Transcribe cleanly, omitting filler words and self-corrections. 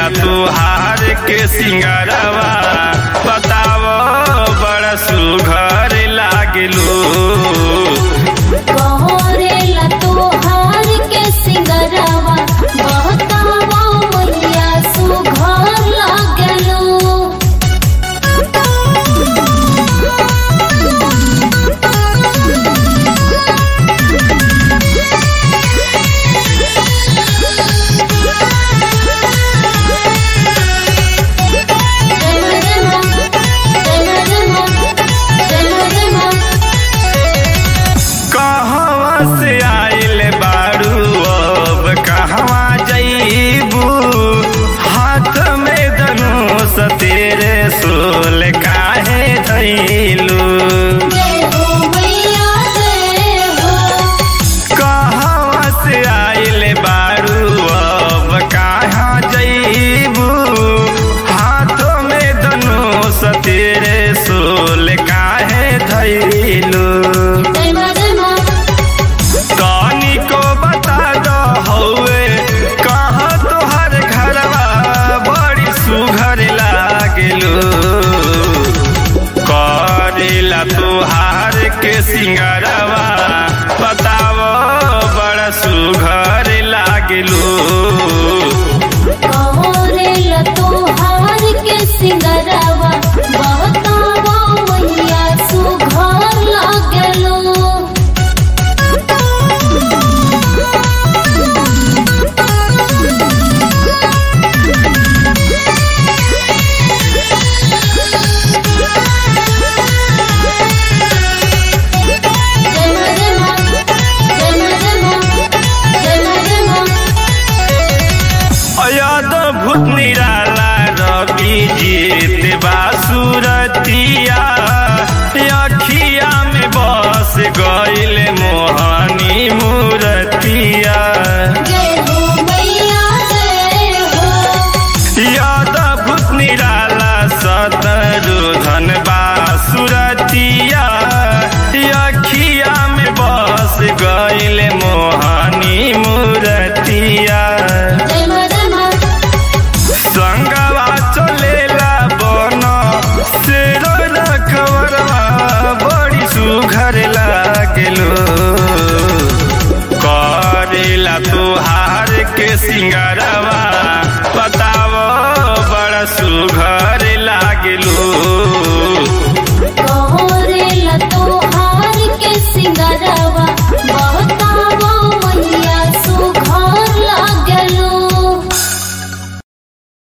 करेला तुहार के सिंगारवा बतावो बड़ा सुघर लागलू। करेला तुहार के सिंगारवा बतावो मैया सुघर लागलू। तेरे सोल काहे धैलू कहवा से आइल बारू अब कहाँ जैबू हाथों में धनुष तेरे सोल काहे धैलू। तनी को बता दो हौवे कहाँ तोहर घरवा बड़ी सुघर करेला तुहार के सिंगारवा बतावो बड़ा सुघर लागलू। करेला तुहार के सिंगारवा बतावो मैया सुघर लागलू। भूत निराला रवि जीत बासुरतिया अखिया में बस गईल मोहनी मूरतिया। यादव भूत निराला शत्रुधन बासुरतिया अखिया में बस गईल मोहनी मूरतिया। संगवा चलेला बन शेरो रखवरवा बड़ी सुघर लागलू। करेला तुहार के सिंगारवा बतावो बड़ा सुघर लागलू। करेला तुहार के सिंगारवा